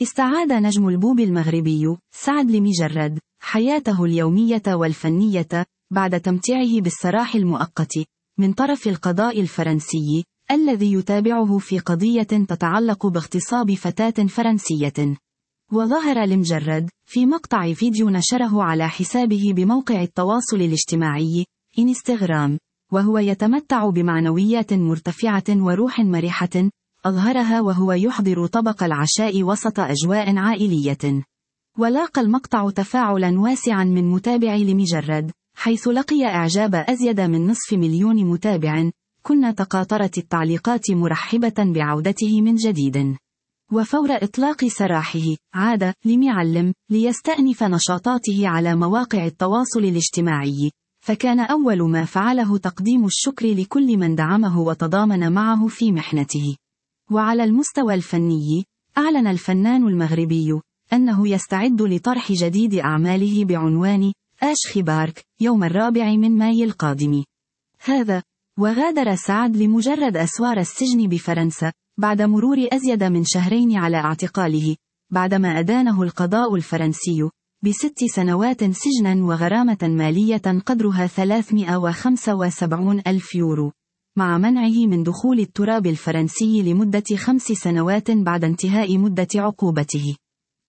استعاد نجم البوب المغربي سعد لمجرد حياته اليومية والفنية بعد تمتيعه بالسراح المؤقت من طرف القضاء الفرنسي الذي يتابعه في قضية تتعلق باغتصاب فتاة فرنسية. وظهر لمجرد في مقطع فيديو نشره على حسابه بموقع التواصل الاجتماعي إنستغرام وهو يتمتع بمعنويات مرتفعة وروح مرحة أظهرها وهو يحضر طبق العشاء وسط أجواء عائلية. ولاقى المقطع تفاعلا واسعا من متابعي لمجرد حيث لقي إعجاب أزيد من 500,000 متابع. كنا تقاطرت التعليقات مرحبة بعودته من جديد. وفور إطلاق سراحه عاد لمعلم ليستأنف نشاطاته على مواقع التواصل الاجتماعي، فكان أول ما فعله تقديم الشكر لكل من دعمه وتضامن معه في محنته. وعلى المستوى الفني أعلن الفنان المغربي أنه يستعد لطرح جديد أعماله بعنوان آش بارك يوم 4 مايو القادم. وغادر سعد لمجرد أسوار السجن بفرنسا بعد مرور أزيد من 2 شهر على اعتقاله، بعدما أدانه القضاء الفرنسي ب6 سنوات سجنا وغرامة مالية قدرها 375,000 يورو، مع منعه من دخول التراب الفرنسي لمدة 5 سنوات بعد انتهاء مدة عقوبته.